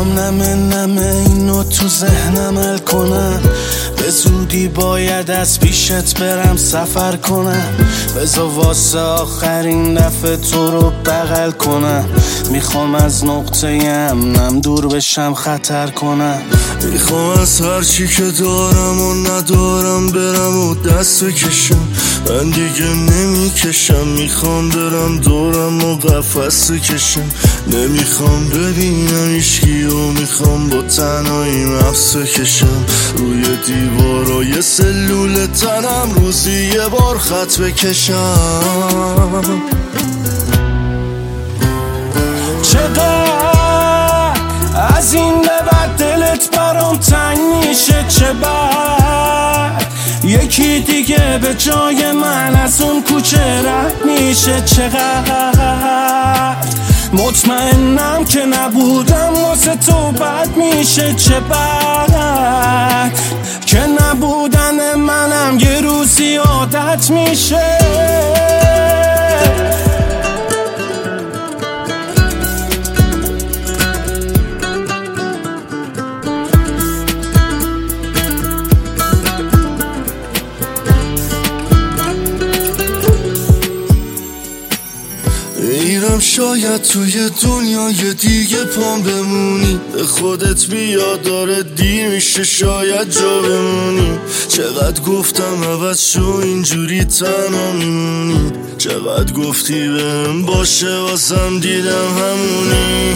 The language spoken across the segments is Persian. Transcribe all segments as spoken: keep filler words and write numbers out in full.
دلم نمه نمه اینو تو ذهنم حل کنم، به زودی باید از پیشت برم سفر کنم، بذار واسه آخرین دفعه تو رو بغل کنم، میخوام از نقطه امنم دور بشم خطر کنم، میخوام از هرچی که دارم و ندارم برم و دست بکشم، من دیگه نمیکشم، میخوام برم دورم و قفس کشم، نمیخوام ببینم ایشکی و میخوام با تنهایی مفس کشم، روی دیوارای سلول تنم روزی یه بار خط بکشم. چقدر از این به بعد دلت برام تنگ میشه، چه بد یکی دیگه به جای من از اون کوچه رد میشه، چقدر مطمئنم که نبودم واسه تو بد میشه، چه بد که نبودن منم یه روزی عادت میشه. میرم شاید توی دنیای دیگه پام بمونی، به خودت بیا داره دیر میشه شاید جا بمونی، چقدر گفتم عوض شو اینجوری تنها میمونی، چقدر گفتی بهم باشه واسم دیدم همونی،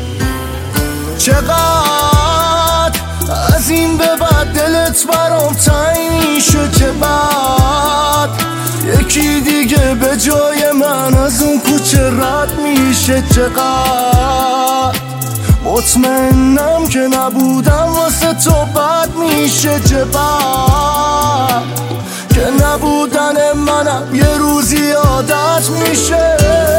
چقدر از این به بعد دلت برام تنگ میشه، چه بد یکی دیگه به جای من از اون کوچه رد میشه، چقدر مطمئنم که نبودم واسه تو بد میشه، چه بد که نبودن منم یه روزی عادت میشه.